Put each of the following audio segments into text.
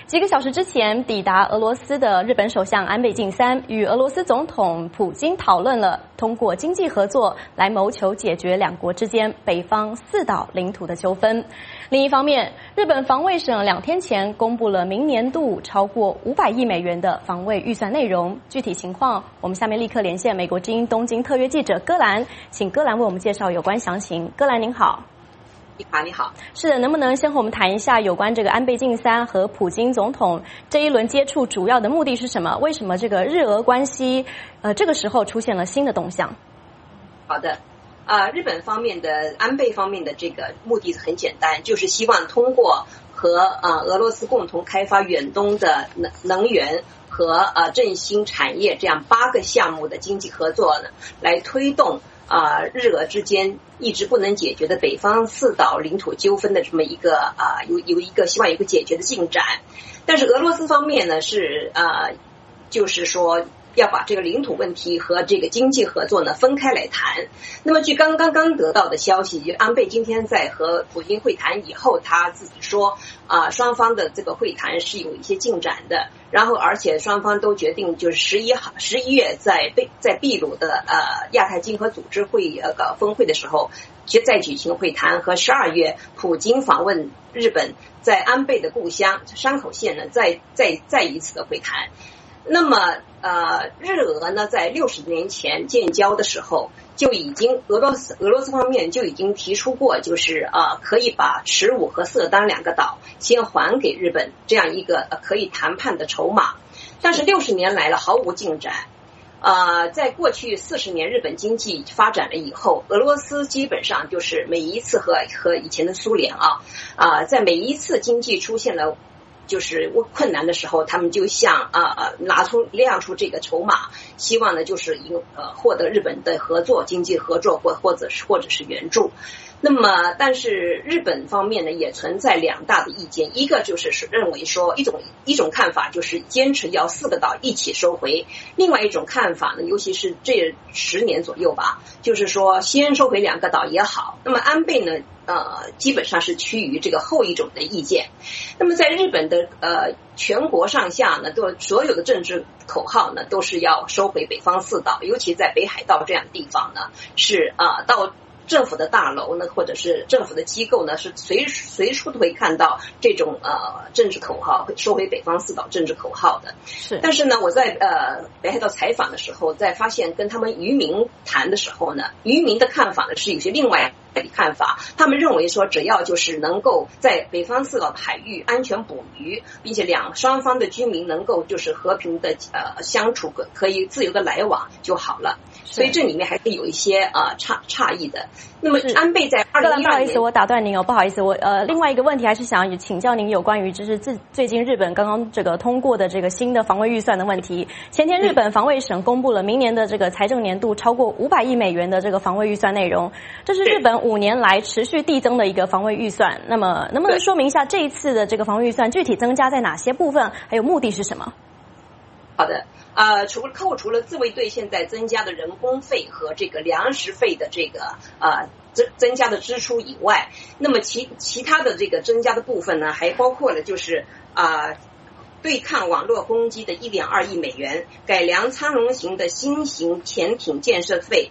几个小时之前抵达俄罗斯的日本首相安倍晋三与俄罗斯总统普京讨论了通过经济合作来谋求解决两国之间北方四岛领土的纠纷。另一方面，日本防卫省2天前公布了明年度超过500亿美元的防卫预算内容。具体情况，我们下面立刻连线美国之音东京特约记者戈兰，请戈兰为我们介绍有关详情。戈兰您好。 你好， 是的，能不能先和我们谈一下有关这个安倍晋三和普京总统这一轮接触主要的目的是什么？为什么这个日俄关系这个时候出现了新的动向？ 好的，日本方面的安倍方面的这个目的很简单，就是希望通过和俄罗斯共同开发远东的能源和振兴产业这样8个项目的经济合作呢，来推动日俄之间一直不能解决的北方四岛领土纠纷的这么一个希望有一个解决的进展。但是俄罗斯方面呢是就是说要把这个领土问题和这个经济合作呢分开来谈。那么据刚得到的消息，安倍今天在和普京会谈以后，他自己说双方的这个会谈是有一些进展的，然后而且双方都决定就是11月在秘鲁的亚太经合组织峰会的时候再举行会谈，和12月普京访问日本，在安倍的故乡山口县呢再一次的会谈。那么日俄呢在60年前建交的时候就已经俄罗斯方面就已经提出过，就是可以把耻武和色丹2个岛先还给日本，这样一个可以谈判的筹码。但是60年来了毫无进展。在过去40年日本经济发展了以后，俄罗斯基本上就是每一次和以前的苏联在每一次经济出现了就是困难的时候，他们就像亮出这个筹码，希望呢就是获得日本的合作，经济合作或者是援助。那么但是日本方面呢也存在2大的意见，一个就是认为说一种看法就是坚持要4个岛一起收回，另外一种看法呢，尤其是这10年左右吧，就是说先收回2个岛也好。那么安倍呢基本上是趋于这个后一种的意见。那么在日本的全国上下呢，所有的政治口号呢都是要收回北方四岛，尤其在北海道这样的地方呢，是到政府的大楼呢，或者是政府的机构呢，是随处都会看到这种政治口号，收回北方四岛政治口号的。 是。 但是呢，我在北海道采访的时候，在发现跟他们渔民谈的时候呢，渔民的看法呢是有些另外的看法。他们认为说，只要就是能够在北方四岛海域安全捕鱼，并且双方的居民能够就是和平的相处，可以自由的来往就好了。所以这里面还是有一些差异的。那么安倍在2012年， 不好意思，我打断您不好意思，我另外一个问题还是想请教您有关于就是最近日本刚刚这个通过的这个新的防卫预算的问题。前天日本防卫省公布了明年的这个财政年度超过500亿美元的这个防卫预算内容，这是日本5年来持续递增的一个防卫预算。那么能不能说明一下这一次的这个防卫预算具体增加在哪些部分，还有目的是什么？ 好的。扣除了自卫队现在增加的人工费和这个粮食费的这个增加的支出以外，那么其他的这个增加的部分呢，还包括了就是对抗网络攻击的1.2亿美元，改良苍龙型的新型潜艇建设费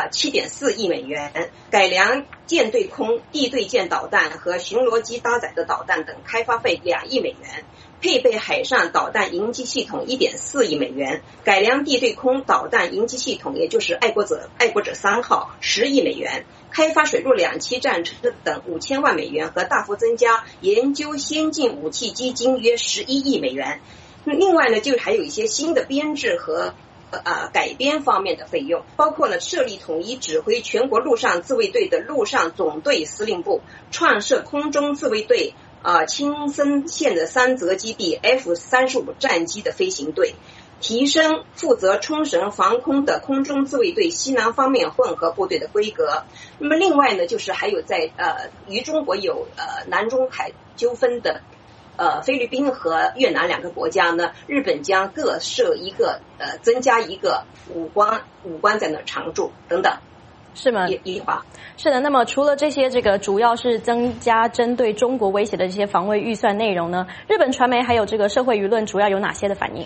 7.4亿美元，改良舰对空、地对舰导弹和巡逻机搭载的导弹等开发费2亿美元。配备海上导弹迎击系统1.4亿美元，改良地对空导弹迎击系统，也就是爱国者3号10亿美元，开发水陆两栖战车等5000万美元，和大幅增加研究先进武器基金约11亿美元。另外呢，就还有一些新的编制和改编方面的费用，包括了设立统一指挥全国陆上自卫队的陆上总队司令部，创设空中自卫队青森县的3泽基地 F-35战机的飞行队，提升负责冲绳防空的空中自卫队西南方面混合部队的规格。那么另外呢，就是还有在与中国有南中海纠纷的菲律宾和越南2个国家呢，日本将各设一个增加一个武官在那常驻等等。 是吗？ 一划。 是的，那么除了这些主要是增加针对中国威胁的这些防卫预算内容呢，日本传媒还有社会舆论主要有哪些的反应？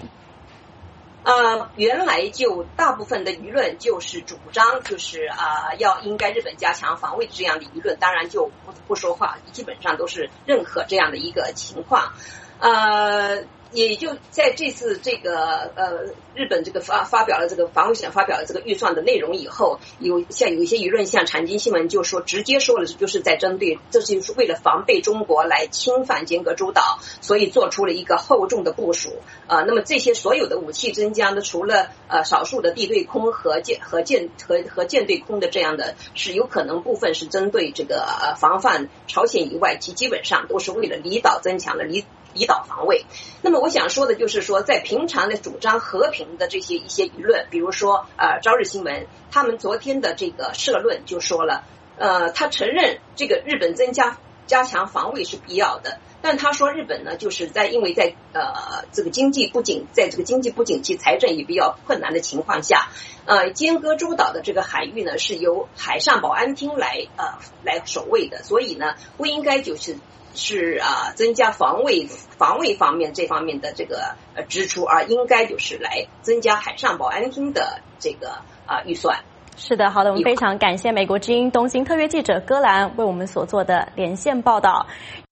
原来就大部分的舆论就是主张就是应该日本加强防卫这样的舆论，当然就不说话，基本上都是认可这样的一个情况。也就在这次日本发表了防卫省发表了预算的内容以后，有一些舆论像产经新闻就说直接说了，就是在针对，这就是为了防备中国来侵犯尖阁诸岛，所以做出了一个厚重的部署。那么这些所有的武器增加呢，除了少数的地对空和舰对空的这样的，是有可能部分是针对防范朝鲜以外，其基本上都是为了离岛增强了离岛防卫。那么我想说的就是说，在平常的主张和平的一些舆论，比如说朝日新闻，他们昨天的社论就说了，他承认日本加强防卫是必要的，但他说日本呢，就是因为在经济不景气、财政也比较困难的情况下，尖阁诸岛的海域呢是由海上保安厅来守卫的，所以呢不应该增加防卫方面这方面的支出，而应该就是来增加海上保安厅的预算。 是的，好的，我们非常感谢美国之音东京特约记者戈兰为我们所做的连线报道。